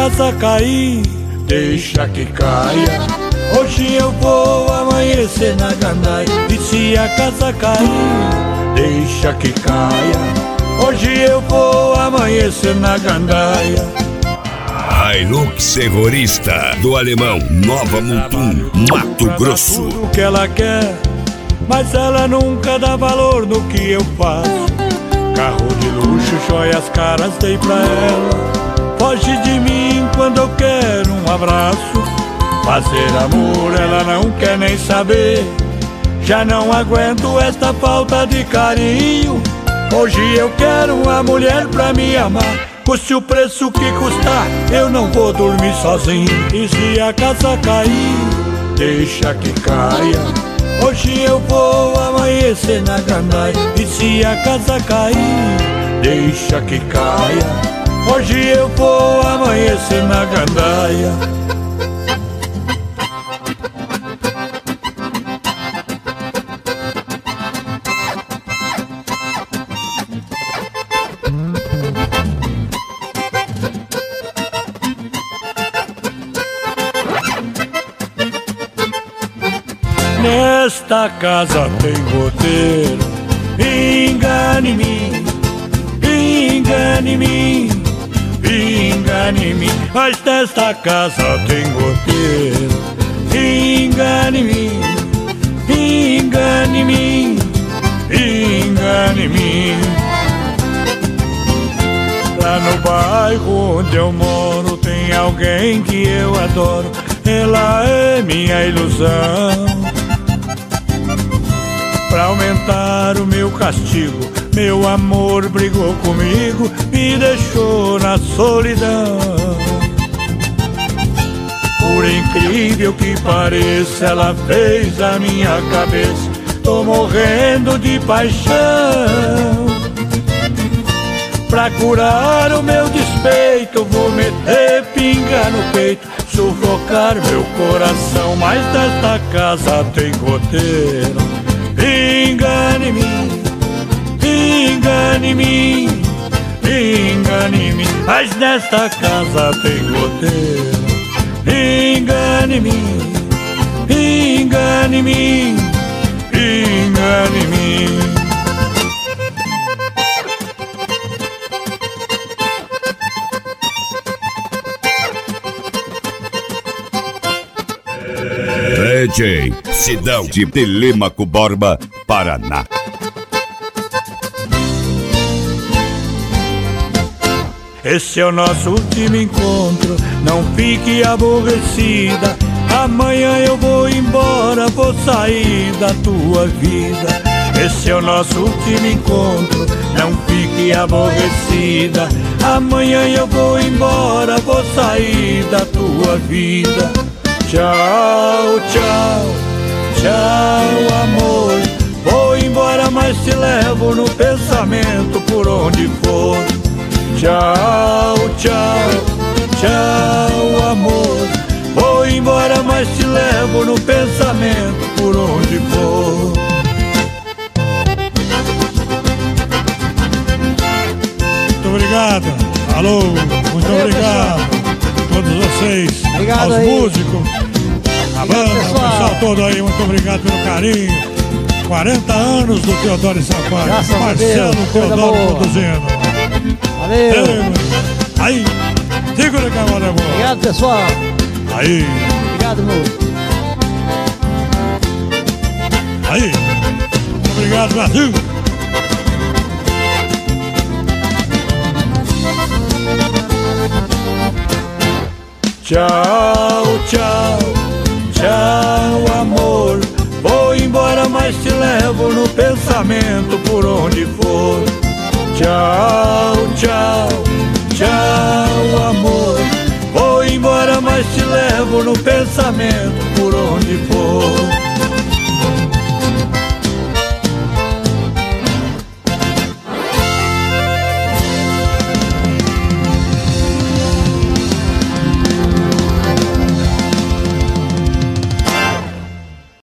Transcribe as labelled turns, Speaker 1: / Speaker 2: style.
Speaker 1: casa cair, deixa que caia. Hoje eu vou amanhecer na gandaia. E se a casa cair, deixa que caia. Hoje eu vou amanhecer na gandaia.
Speaker 2: Hilux Terrorista do Alemão, Nova Mutum, Mato Grosso.
Speaker 1: Tudo que ela quer, mas ela nunca dá valor no que eu faço. Carro de luxo, joias caras dei pra ela. Foge de mim quando eu quero um abraço. Fazer amor ela não quer nem saber. Já não aguento esta falta de carinho. Hoje eu quero uma mulher pra me amar. Custe o preço que custar, eu não vou dormir sozinho. E se a casa cair, deixa que caia. Hoje eu vou amanhecer na gandaia. E se a casa cair, deixa que caia. Hoje eu vou amanhecer na gandaia. Nesta casa tem roteiro. Engane-me, engane-me, engane-me. Mas nesta casa tem roteiro. Engane-me, engane-me, engane-me. Lá no bairro onde eu moro tem alguém que eu adoro. Ela é minha ilusão. Pra aumentar o meu castigo, meu amor brigou comigo, me deixou na solidão. Por incrível que pareça, ela fez a minha cabeça. Tô morrendo de paixão. Pra curar o meu despeito, vou meter pinga no peito, sufocar meu coração. Mas nesta casa tem roteiro. Engane-me, engane-me, engane-me. Mas nesta casa tem roteiro. Engane-me, engane-me, engane-me.
Speaker 2: DJ Sidão de Telêmaco Borba, Paraná.
Speaker 1: Esse é o nosso último encontro, não fique aborrecida. Amanhã eu vou embora, vou sair da tua vida. Esse é o nosso último encontro, não fique aborrecida. Amanhã eu vou embora, vou sair da tua vida. Tchau, tchau, tchau, amor. Vou embora, mas te levo no pensamento por onde for. Tchau, tchau, tchau, amor. Vou embora, mas te levo no pensamento por onde for. Muito obrigado. Alô, muito obrigado a todos vocês.
Speaker 3: Obrigado
Speaker 1: aos
Speaker 3: aí.
Speaker 1: Músicos, a banda, o pessoal todo aí, muito obrigado pelo carinho. 40 anos do Teodoro e Sampaio.
Speaker 3: Graças
Speaker 1: Marcelo
Speaker 3: a Deus,
Speaker 1: Teodoro
Speaker 3: coisa boa.
Speaker 1: produzindo.
Speaker 3: Valeu.
Speaker 1: Aí, segura a camada boa.
Speaker 3: Obrigado, pessoal.
Speaker 1: Aí,
Speaker 3: Obrigado, moço.
Speaker 1: aí. Muito obrigado, Brasil. Tchau, tchau, tchau, amor. Vou embora, mas te levo no pensamento por onde for. Tchau, tchau, tchau, amor. Vou embora, mas te levo no pensamento por onde for.